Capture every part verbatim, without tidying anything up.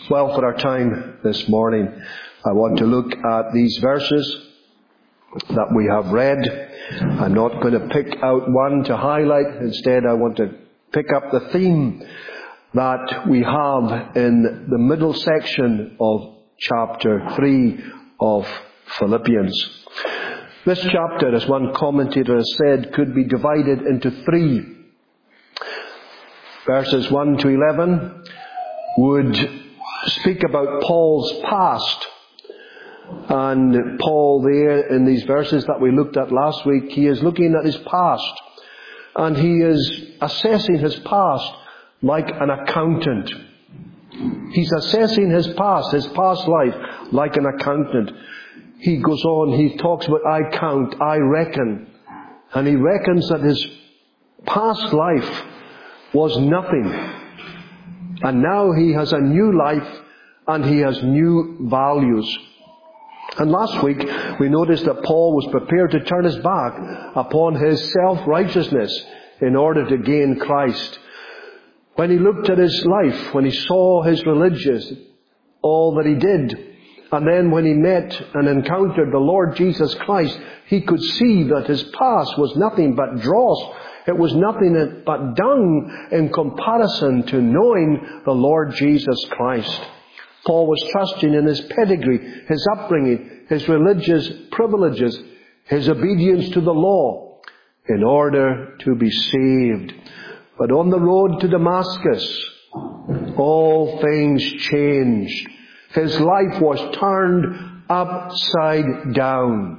Well, for our time this morning, I want to look at these verses that we have read. I'm not going to pick out one to highlight. Instead, I want to pick up the theme that we have in the middle section of chapter three of Philippians. This chapter, as one commentator has said, could be divided into three. Verses one to eleven would speak about Paul's past. And Paul there, in these verses that we looked at last week, he is looking at his past. And he is assessing his past like an accountant. He's assessing his past, his past life, like an accountant. He goes on, he talks about I count, I reckon. And he reckons that his past life was nothing. And now he has a new life and he has new values. And last week we noticed that Paul was prepared to turn his back upon his self-righteousness in order to gain Christ. When he looked at his life, when he saw his religious, all that he did, and then when he met and encountered the Lord Jesus Christ, he could see that his past was nothing but dross. It was nothing but dung in comparison to knowing the Lord Jesus Christ. Paul was trusting in his pedigree, his upbringing, his religious privileges, his obedience to the law in order to be saved. But on the road to Damascus, all things changed. His life was turned upside down.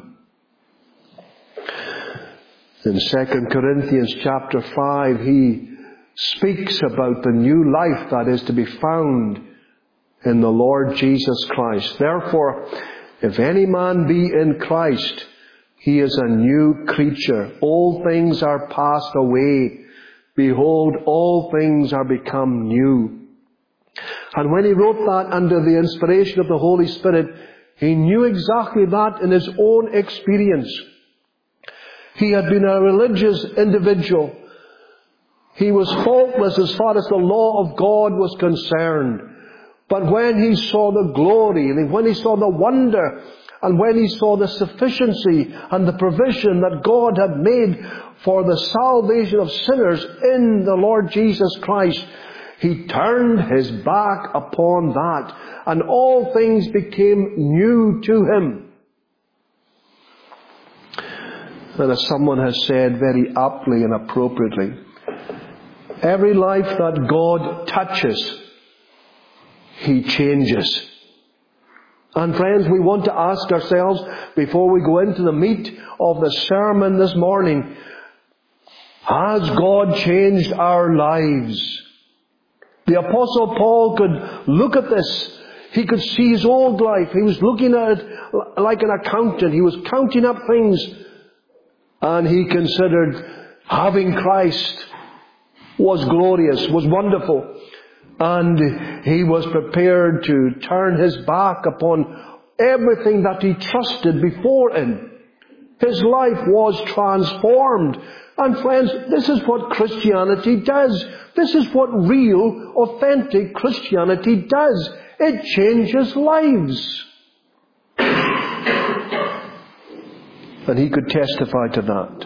In Second Corinthians chapter five, he speaks about the new life that is to be found in the Lord Jesus Christ. Therefore, if any man be in Christ, he is a new creature. All things are passed away. Behold, all things are become new. And when he wrote that under the inspiration of the Holy Spirit, he knew exactly that in his own experience. He had been a religious individual. He was faultless as far as the law of God was concerned. But when he saw the glory, and when he saw the wonder, and when he saw the sufficiency and the provision that God had made for the salvation of sinners in the Lord Jesus Christ, he turned his back upon that, and all things became new to him. And as someone has said very aptly and appropriately, every life that God touches, He changes. And friends, we want to ask ourselves, before we go into the meat of the sermon this morning, has God changed our lives? The Apostle Paul could look at this. He could see his old life. He was looking at it like an accountant. He was counting up things. And he considered having Christ was glorious, was wonderful. And he was prepared to turn his back upon everything that he trusted before him. His life was transformed. And friends, this is what Christianity does. This is what real, authentic Christianity does. It changes lives. And he could testify to that.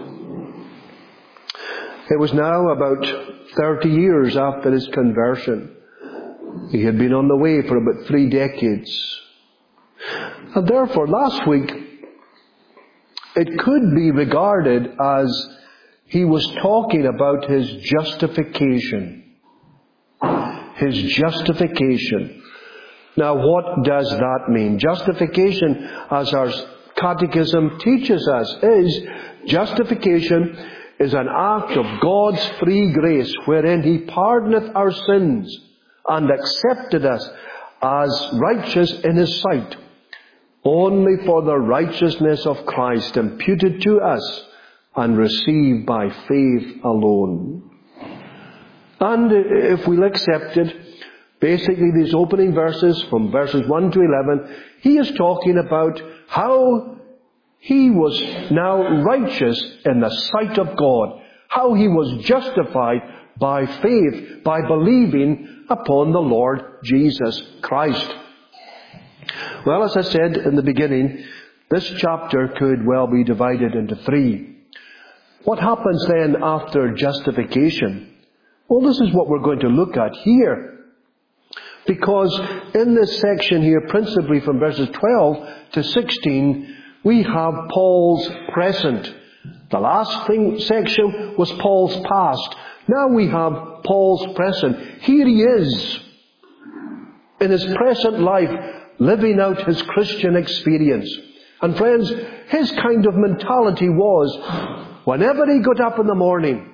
It was now about thirty years after his conversion. He had been on the way for about three decades. And therefore, last week, it could be regarded as he was talking about his justification. His justification. Now, what does that mean? Justification, as our Catechism teaches us, is justification is an act of God's free grace wherein He pardoneth our sins and accepted us as righteous in His sight, only for the righteousness of Christ imputed to us and received by faith alone. And if we'll accept it, basically these opening verses from verses one to eleven, he is talking about how he was now righteous in the sight of God, how he was justified by faith, by believing upon the Lord Jesus Christ. Well, as I said in the beginning, this chapter could well be divided into three. What happens then after justification? Well, this is what we're going to look at here. Because in this section here, principally from verses twelve to sixteen, we have Paul's present. The last thing, section was Paul's past. Now we have Paul's present. Here he is, in his present life, living out his Christian experience. And friends, his kind of mentality was, whenever he got up in the morning,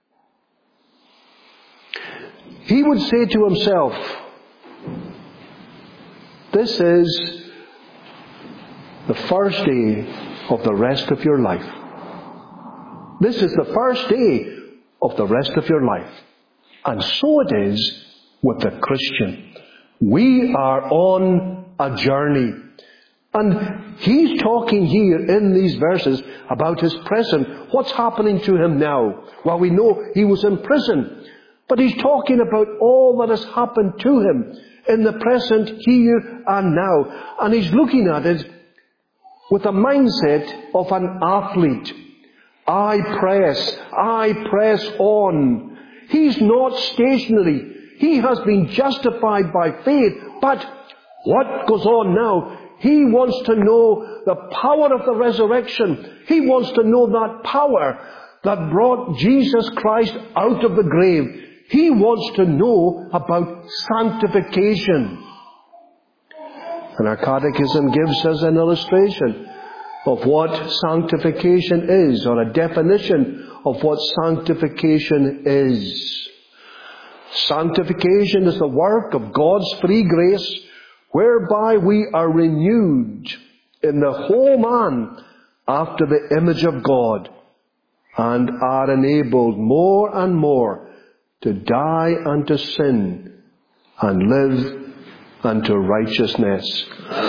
he would say to himself, this is the first day of the rest of your life. This is the first day of the rest of your life. And so it is with the Christian. We are on a journey. And he's talking here in these verses about his present. What's happening to him now? Well, we know he was in prison. But he's talking about all that has happened to him in the present, here and now. And he's looking at it with the mindset of an athlete. I press, I press on. He's not stationary. He has been justified by faith. But what goes on now? He wants to know the power of the resurrection. He wants to know that power that brought Jesus Christ out of the grave. He wants to know about sanctification. And our catechism gives us an illustration of what sanctification is, or a definition of what sanctification is. Sanctification is the work of God's free grace, whereby we are renewed in the whole man after the image of God, and are enabled more and more to die unto sin and live unto righteousness.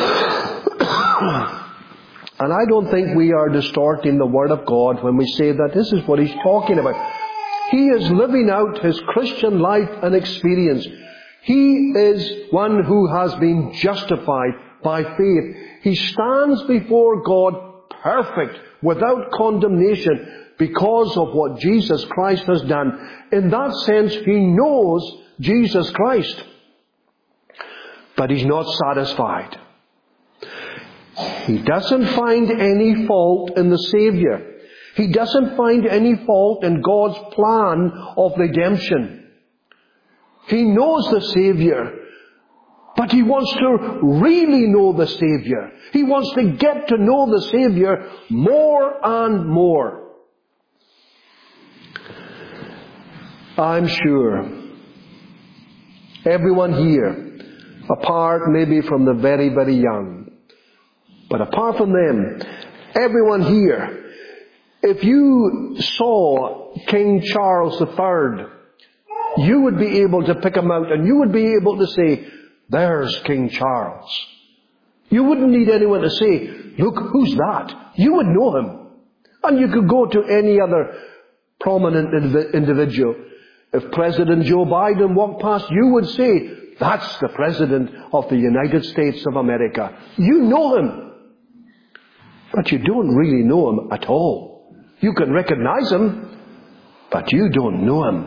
And I don't think we are distorting the Word of God when we say that this is what he's talking about. He is living out his Christian life and experience. He is one who has been justified by faith. He stands before God perfect, without condemnation, because of what Jesus Christ has done. In that sense, he knows Jesus Christ. But he's not satisfied. He doesn't find any fault in the Savior. He doesn't find any fault in God's plan of redemption. He knows the Savior, but he wants to really know the Savior. He wants to get to know the Savior more and more. I'm sure everyone here, apart maybe from the very, very young, but apart from them, everyone here, if you saw King Charles the Third, you would be able to pick him out and you would be able to say, there's King Charles. You wouldn't need anyone to say, look, who's that? You would know him. And you could go to any other prominent individual. If President Joe Biden walked past, you would say, that's the President of the United States of America. You know him. But you don't really know him at all. You can recognize him, but you don't know him.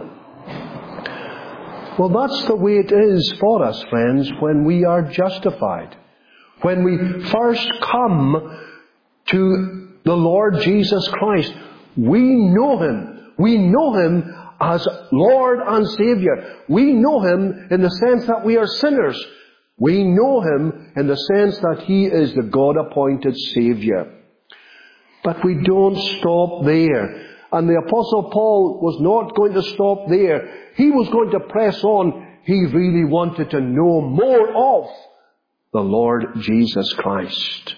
Well, that's the way it is for us, friends, when we are justified. When we first come to the Lord Jesus Christ, we know him. We know him as Lord and Savior. We know him in the sense that we are sinners. We know him in the sense that he is the God-appointed Savior. But we don't stop there. And the Apostle Paul was not going to stop there. He was going to press on. He really wanted to know more of the Lord Jesus Christ.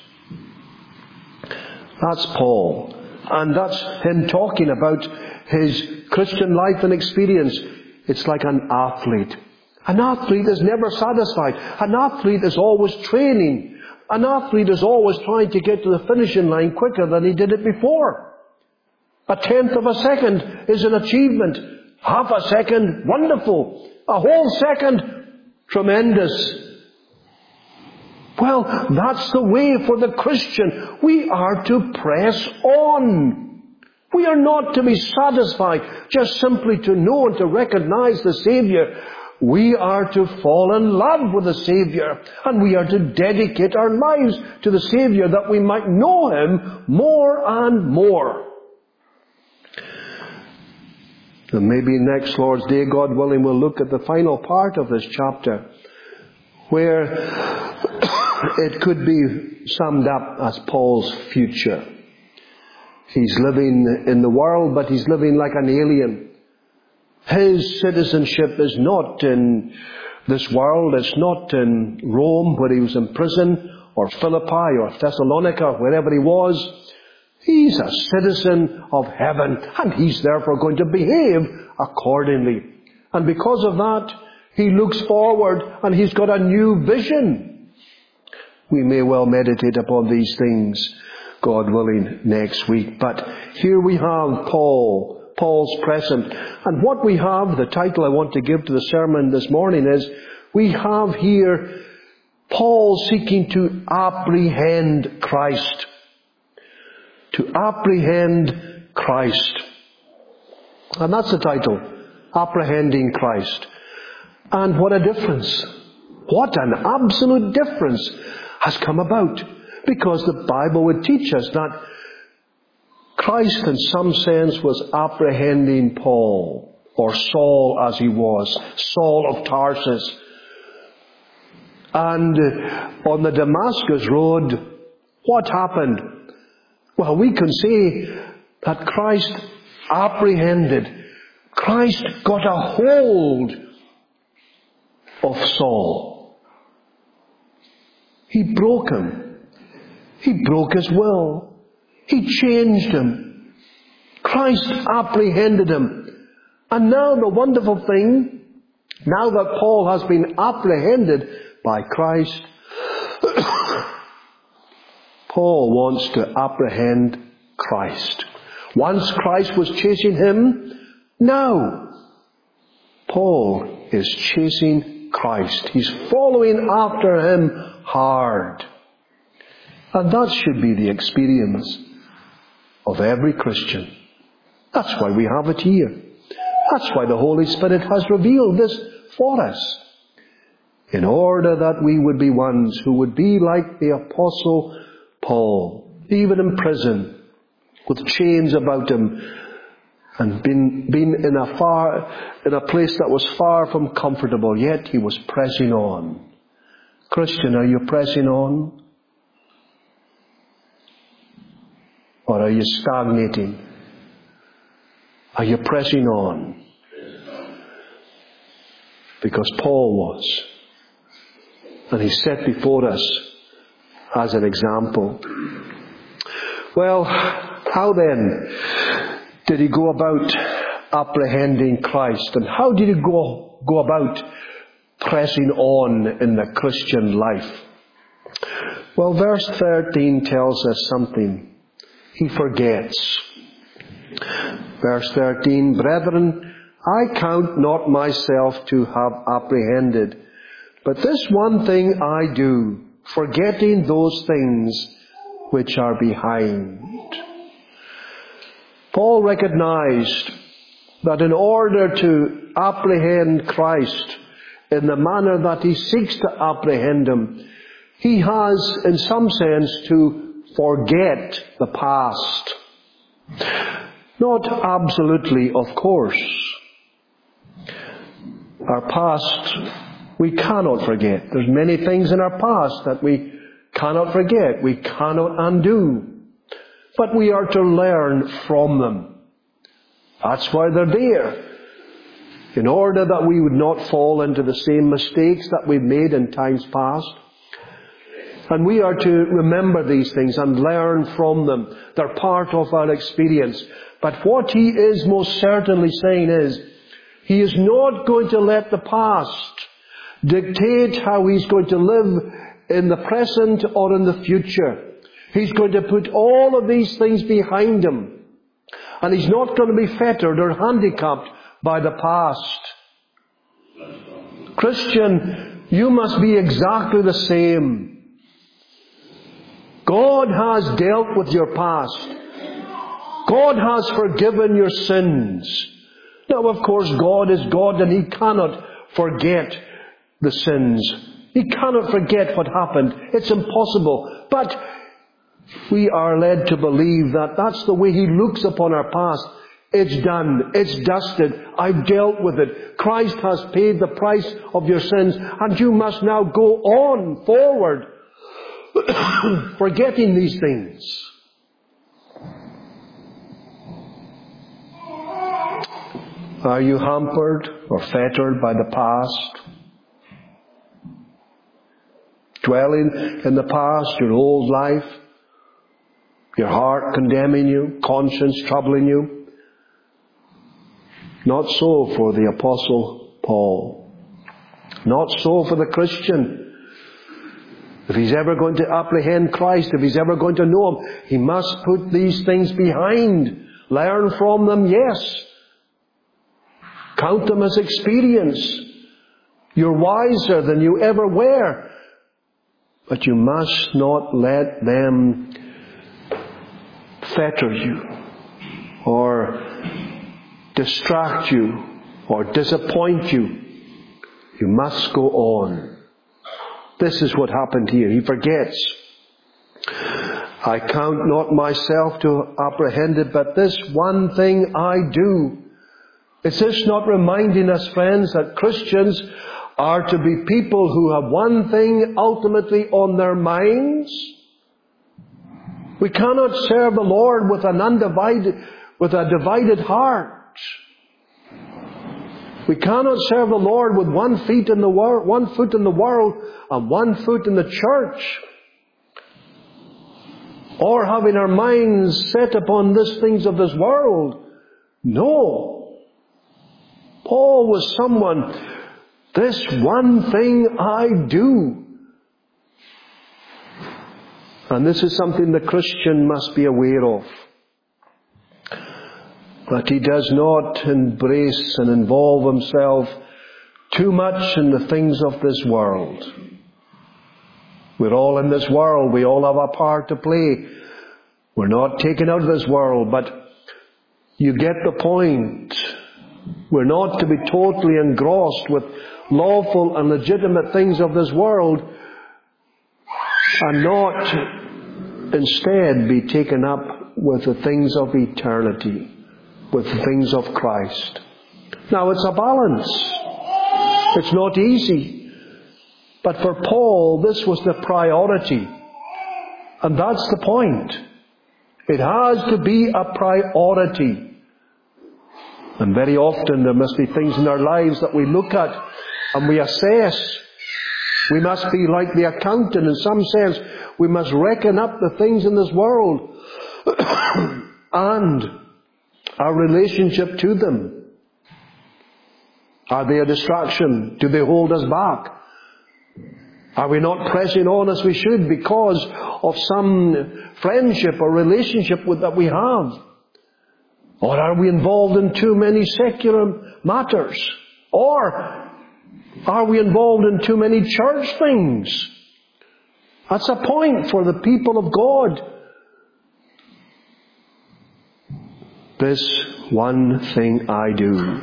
That's Paul. And that's him talking about his Christian life and experience. It's like an athlete. An athlete is never satisfied. An athlete is always training. An athlete is always trying to get to the finishing line quicker than he did it before. A tenth of a second is an achievement. Half a second, wonderful. A whole second, tremendous. Well, that's the way for the Christian. We are to press on. We are not to be satisfied just simply to know and to recognize the Savior. We are to fall in love with the Savior, and we are to dedicate our lives to the Savior that we might know Him more and more. And maybe next Lord's Day, God willing, we'll look at the final part of this chapter, where it could be summed up as Paul's future. He's living in the world, but he's living like an alien. His citizenship is not in this world. It's not in Rome, where he was in prison, or Philippi, or Thessalonica, or wherever he was. He's a citizen of heaven, and he's therefore going to behave accordingly. And because of that, he looks forward, and he's got a new vision. We may well meditate upon these things, God willing, next week. But here we have Paul, Paul's present. And what we have, the title I want to give to the sermon this morning is, we have here Paul seeking to apprehend Christ. To apprehend Christ. And that's the title, Apprehending Christ. And what a difference. What an absolute difference has come about. Because the Bible would teach us that Christ in some sense was apprehending Paul, or Saul as he was, Saul of Tarsus. And on the Damascus road, what happened? Well, we can say that Christ apprehended. Christ got a hold of Saul. He broke him. He broke his will. He changed him. Christ apprehended him. And now the wonderful thing, now that Paul has been apprehended by Christ, Paul wants to apprehend Christ. Once Christ was chasing him, now Paul is chasing Christ. He's following after him hard. And that should be the experience of every Christian. That's why we have it here. That's why the Holy Spirit has revealed this for us. In order that we would be ones who would be like the Apostle Paul, even in prison, with chains about him, and been, been in a far, in a place that was far from comfortable, yet he was pressing on. Christian, are you pressing on? Or are you stagnating? Are you pressing on? Because Paul was. And he's set before us as an example. Well, how then did he go about apprehending Christ? And how did he go, go about pressing on in the Christian life? Well, verse thirteen tells us something. He forgets. Verse thirteen, brethren, I count not myself to have apprehended, but this one thing I do, forgetting those things which are behind. Paul recognized that in order to apprehend Christ in the manner that he seeks to apprehend him, he has, in some sense, to forget the past. Not absolutely, of course. Our past, we cannot forget. There's many things in our past that we cannot forget. We cannot undo. But we are to learn from them. That's why they're there. In order that we would not fall into the same mistakes that we've made in times past. And we are to remember these things and learn from them. They're part of our experience. But what he is most certainly saying is, he is not going to let the past dictate how he's going to live in the present or in the future. He's going to put all of these things behind him. And he's not going to be fettered or handicapped by the past. Christian, you must be exactly the same. God has dealt with your past. God has forgiven your sins. Now, of course, God is God and He cannot forget the sins. He cannot forget what happened. It's impossible. But we are led to believe that that's the way He looks upon our past. It's done. It's dusted. I've dealt with it. Christ has paid the price of your sins, and you must now go on forward, forgetting these things. Are you hampered or fettered by the past? Dwelling in the past, your old life, your heart condemning you, conscience troubling you? Not so for the Apostle Paul. Not so for the Christian. If he's ever going to apprehend Christ, if he's ever going to know Him, he must put these things behind. Learn from them, yes. Count them as experience. You're wiser than you ever were. But you must not let them fetter you or distract you or disappoint you. You must go on. This is what happened here. He forgets. I count not myself to apprehend it, but this one thing I do. Is this not reminding us, friends, that Christians are to be people who have one thing ultimately on their minds? We cannot serve the Lord with an undivided, with a divided heart. We cannot serve the Lord with one feet in the world, one foot in the world and one foot in the church, or having our minds set upon these things of this world. No. Paul was someone, this one thing I do. And this is something the Christian must be aware of. That he does not embrace and involve himself too much in the things of this world. We're all in this world. We all have a part to play. We're not taken out of this world, but you get the point. We're not to be totally engrossed with lawful and legitimate things of this world, and not instead be taken up with the things of eternity, with the things of Christ. Now, it's a balance. It's not easy. But for Paul, this was the priority. And that's the point. It has to be a priority. And very often there must be things in our lives that we look at and we assess. We must be like the accountant in some sense. We must reckon up the things in this world and our relationship to them. Are they a distraction? Do they hold us back? Are we not pressing on as we should because of some friendship or relationship with, that we have? Or are we involved in too many secular matters? Or are we involved in too many church things? That's a point for the people of God. This one thing I do.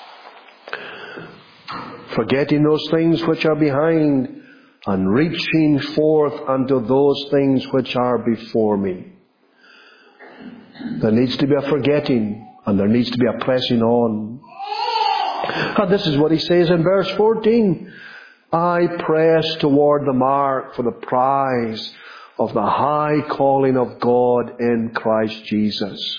Forgetting those things which are behind and reaching forth unto those things which are before me. There needs to be a forgetting and there needs to be a pressing on. And this is what he says in verse fourteen. I press toward the mark for the prize of the high calling of God in Christ Jesus.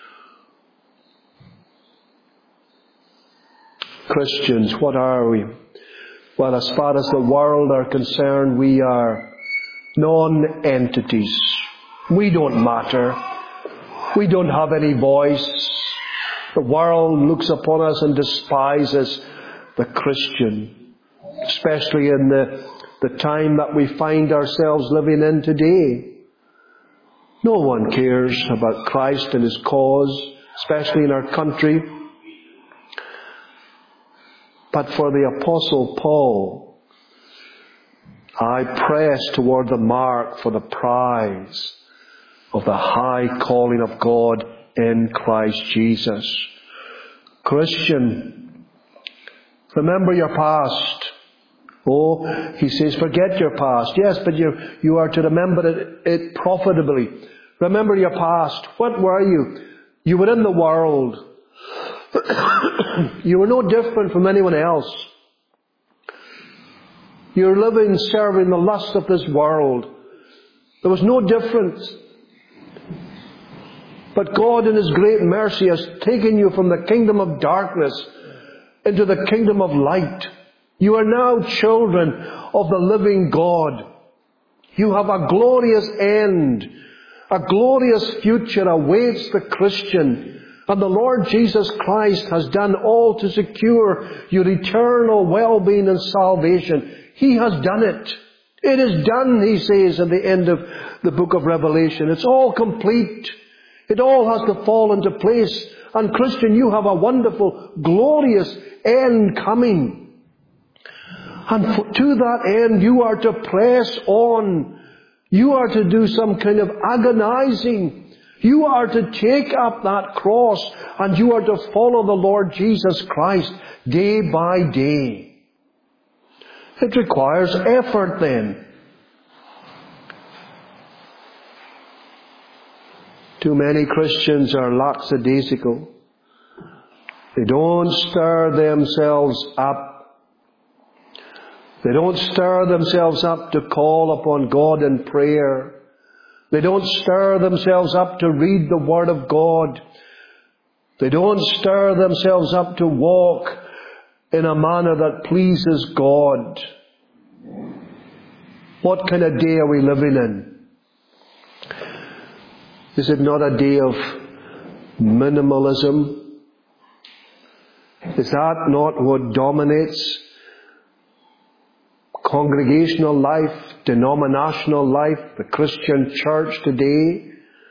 Christians, what are we? Well, as far as the world are concerned, we are non-entities. We don't matter. We don't have any voice. The world looks upon us and despises the Christian, especially in the, the time that we find ourselves living in today. No one cares about Christ and His cause, especially in our country. But for the Apostle Paul, I press toward the mark for the prize of the high calling of God in Christ Jesus. Christian, remember your past. Oh, he says, forget your past. Yes, but you you are to remember it, it profitably. Remember your past. What were you? You were in the world. You were no different from anyone else. You're living, serving the lust of this world. There was no difference. But God in His great mercy has taken you from the kingdom of darkness into the kingdom of light. You are now children of the living God. You have a glorious end. A glorious future awaits the Christian. And the Lord Jesus Christ has done all to secure your eternal well-being and salvation. He has done it. It is done, He says at the end of the book of Revelation. It's all complete. It all has to fall into place. And Christian, you have a wonderful, glorious end coming. And to that end, you are to press on. You are to do some kind of agonizing. You are to take up that cross and you are to follow the Lord Jesus Christ day by day. It requires effort then. Too many Christians are lackadaisical. They don't stir themselves up. They don't stir themselves up to call upon God in prayer. They don't stir themselves up to read the Word of God. They don't stir themselves up to walk in a manner that pleases God. What kind of day are we living in? Is it not a day of minimalism? Is that not what dominates congregational life, denominational life, the Christian church today?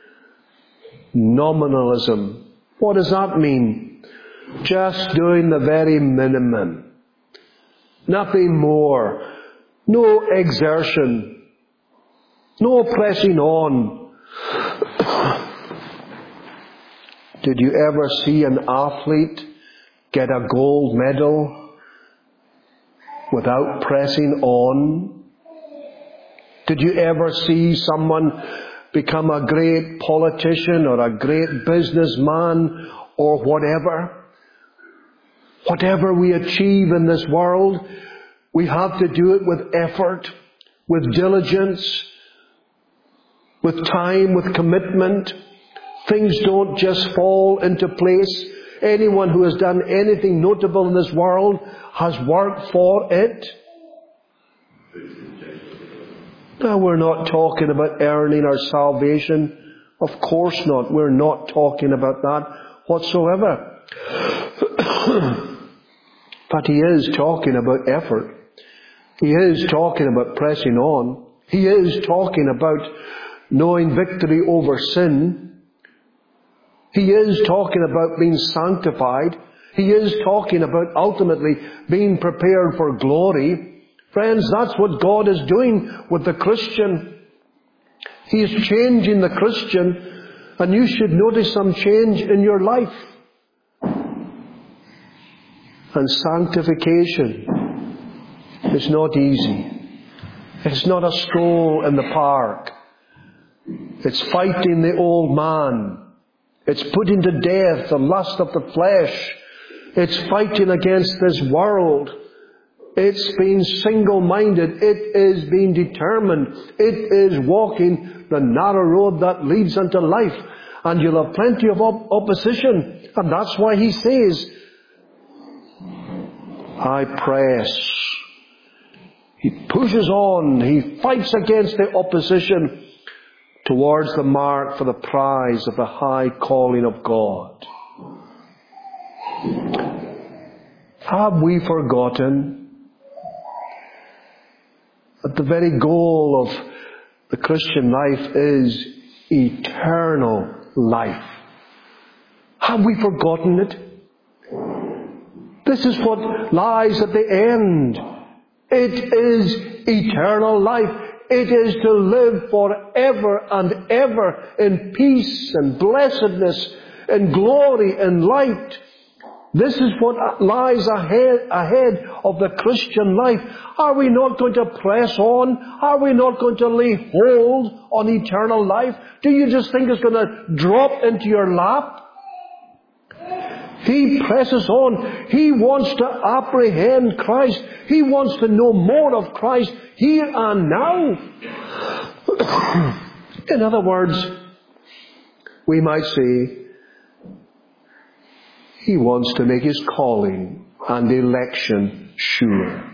Nominalism. What does that mean? Just doing the very minimum. Nothing more. No exertion. No pressing on. Did you ever see an athlete get a gold medal without pressing on? Did you ever see someone become a great politician or a great businessman or whatever? Whatever we achieve in this world, we have to do it with effort, with diligence, with time, with commitment. Things don't just fall into place. Anyone who has done anything notable in this world has worked for it. Now, we're not talking about earning our salvation. Of course not. We're not talking about that whatsoever. But He is talking about effort. He is talking about pressing on. He is talking about knowing victory over sin. He is talking about being sanctified. He is talking about ultimately being prepared for glory. Friends, that's what God is doing with the Christian. He is changing the Christian, and you should notice some change in your life. And sanctification is not easy. It's not a stroll in the park. It's fighting the old man. It's putting to death the lust of the flesh. It's fighting against this world. It's being single-minded. It is being determined. It is walking the narrow road that leads unto life. And you'll have plenty of op- opposition. And that's why He says, I press. He pushes on. He fights against the opposition towards the mark for the prize of the high calling of God. Have we forgotten that the very goal of the Christian life is eternal life? Have we forgotten it? This is what lies at the end. It is eternal life. It is to live forever and ever in peace and blessedness and glory and light. This is what lies ahead, ahead of the Christian life. Are we not going to press on? Are we not going to lay hold on eternal life? Do you just think it's going to drop into your lap? He presses on. He wants to apprehend Christ. He wants to know more of Christ here and now. In other words, we might say, He wants to make His calling and election sure.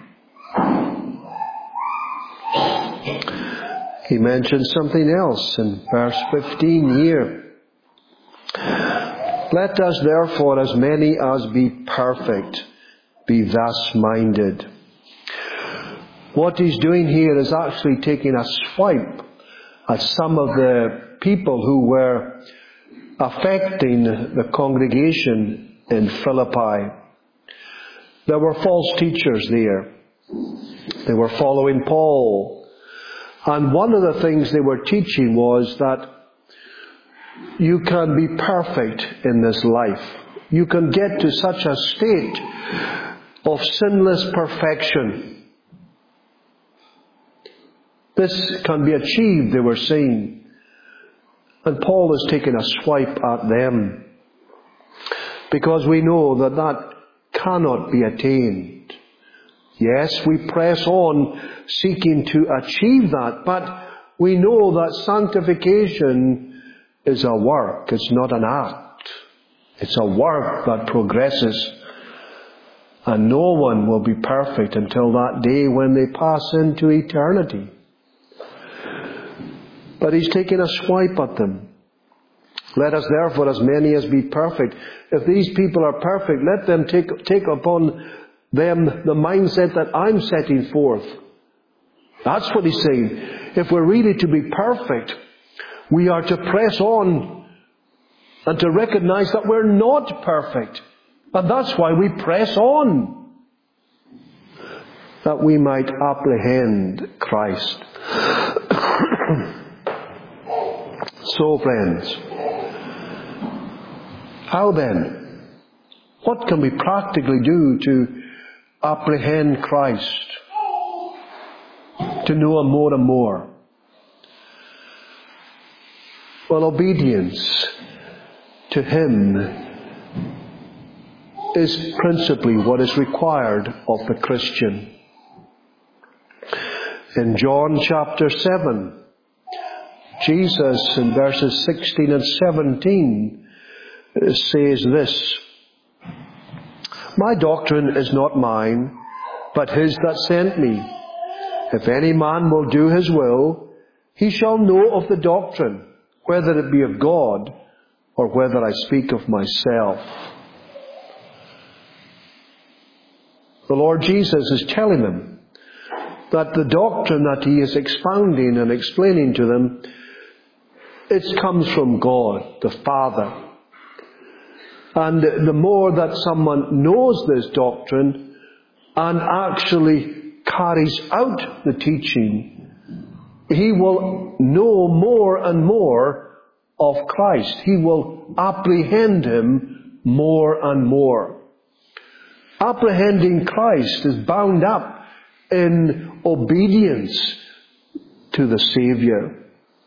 He mentions something else in verse fifteen here. Let us therefore, as many as be perfect, be thus minded. What he's doing here is actually taking a swipe at some of the people who were affecting the congregation in Philippi. There were false teachers there. They were following Paul. And one of the things they were teaching was that you can be perfect in this life. You can get to such a state of sinless perfection. This can be achieved, they were saying. And Paul is taking a swipe at them, because we know that that cannot be attained. Yes, we press on seeking to achieve that, but we know that sanctification is a work. It's not an act. It's a work that progresses. And no one will be perfect until that day when they pass into eternity. But he's taking a swipe at them. Let us therefore, as many as be perfect. If these people are perfect, let them take, take upon them the mindset that I'm setting forth. That's what he's saying. If we're really to be perfect, we are to press on and to recognize that we're not perfect. And that's why we press on, that we might apprehend Christ. So, friends, how then? What can we practically do to apprehend Christ? To know Him more and more? Well, obedience to Him is principally what is required of the Christian. In John chapter seven, Jesus in verses sixteen and seventeen says this: My doctrine is not mine, but His that sent me. If any man will do His will, he shall know of the doctrine, whether it be of God or whether I speak of myself. The Lord Jesus is telling them that the doctrine that He is expounding and explaining to them, it comes from God, the Father. And the more that someone knows this doctrine and actually carries out the teaching, he will know more and more of Christ. He will apprehend Him more and more. Apprehending Christ is bound up in obedience to the Saviour.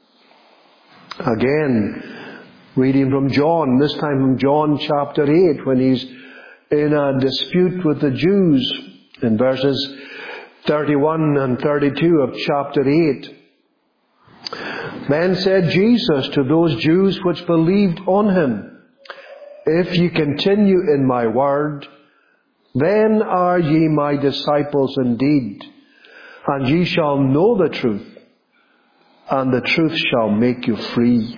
Again, reading from John, this time from John chapter eight, when he's in a dispute with the Jews, in verses thirty-one and thirty-two of chapter eight. Then said Jesus to those Jews which believed on Him, If ye continue in my word, then are ye my disciples indeed, and ye shall know the truth, and the truth shall make you free.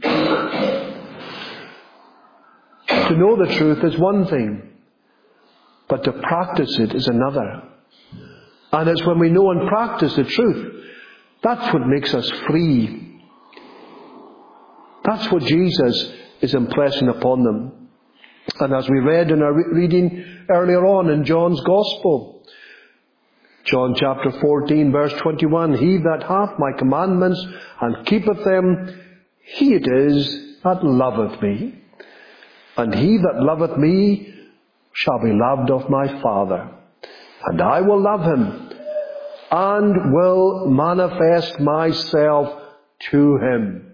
To know the truth is one thing, but to practice it is another. And it's when we know and practice the truth, that's what makes us free. That's what Jesus is impressing upon them. And as we read in our re- reading earlier on in John's Gospel, John chapter fourteen, verse twenty-one, he that hath my commandments and keepeth them, he it is that loveth me. And he that loveth me shall be loved of my Father. And I will love him, and will manifest myself to him.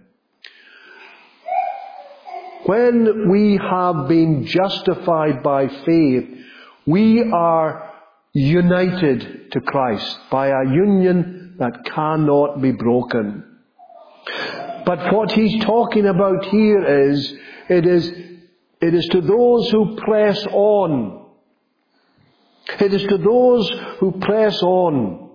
When we have been justified by faith, we are united to Christ by a union that cannot be broken. But what he's talking about here is, it is, it is to those who press on. It is to those who press on,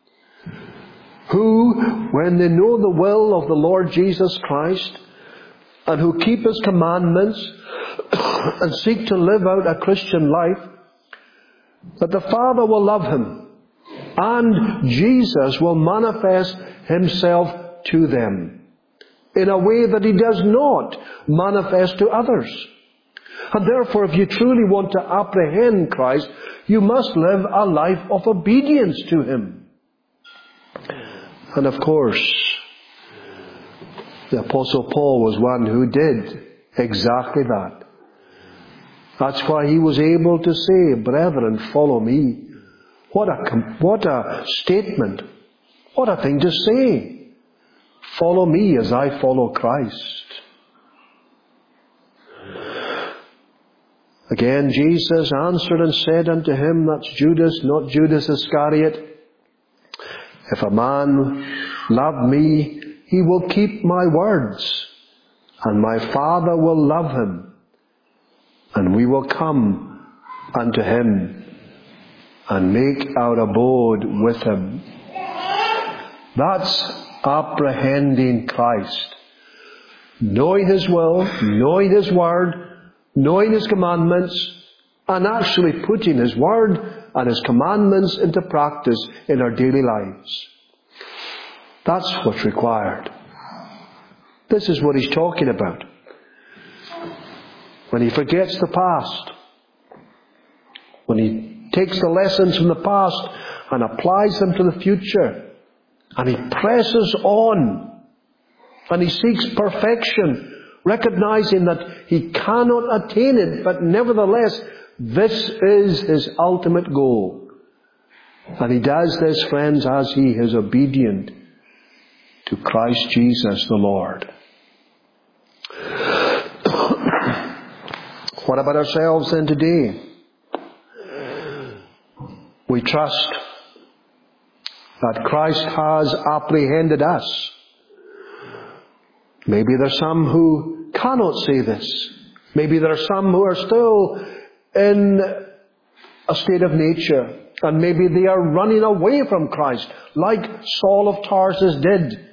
who, when they know the will of the Lord Jesus Christ, and who keep His commandments, and seek to live out a Christian life, that the Father will love him, and Jesus will manifest Himself to them in a way that He does not manifest to others. And therefore, if you truly want to apprehend Christ, you must live a life of obedience to Him. And of course, the Apostle Paul was one who did exactly that. That's why he was able to say, brethren, follow me. What a, what a statement. What a thing to say. Follow me as I follow Christ. Again, Jesus answered and said unto him, that's Judas, not Judas Iscariot, if a man love me, he will keep my words, and my Father will love him, and we will come unto him and make our abode with him. That's apprehending Christ. Knowing His will, knowing His word, knowing His commandments, and actually putting His word and His commandments into practice in our daily lives. That's what's required. This is what he's talking about. When he forgets the past, when he takes the lessons from the past and applies them to the future, and he presses on, and he seeks perfection, recognizing that he cannot attain it, but nevertheless, this is his ultimate goal. And he does this, friends, as he is obedient to Christ Jesus the Lord. What about ourselves then today? We trust that Christ has apprehended us. Maybe there's some who cannot say this. Maybe there are some who are still in a state of nature, and maybe they are running away from Christ, like Saul of Tarsus did.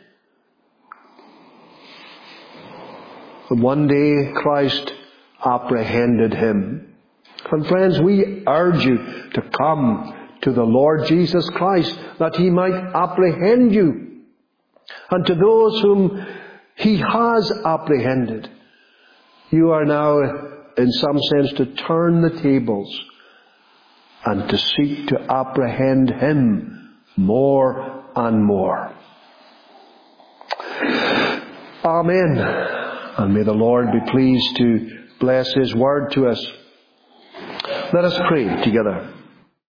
But one day Christ apprehended him. And friends, we urge you to come to the Lord Jesus Christ, that He might apprehend you. And to those whom He has apprehended, you are now, in some sense, to turn the tables and to seek to apprehend Him more and more. Amen. And may the Lord be pleased to bless His word to us. Let us pray together.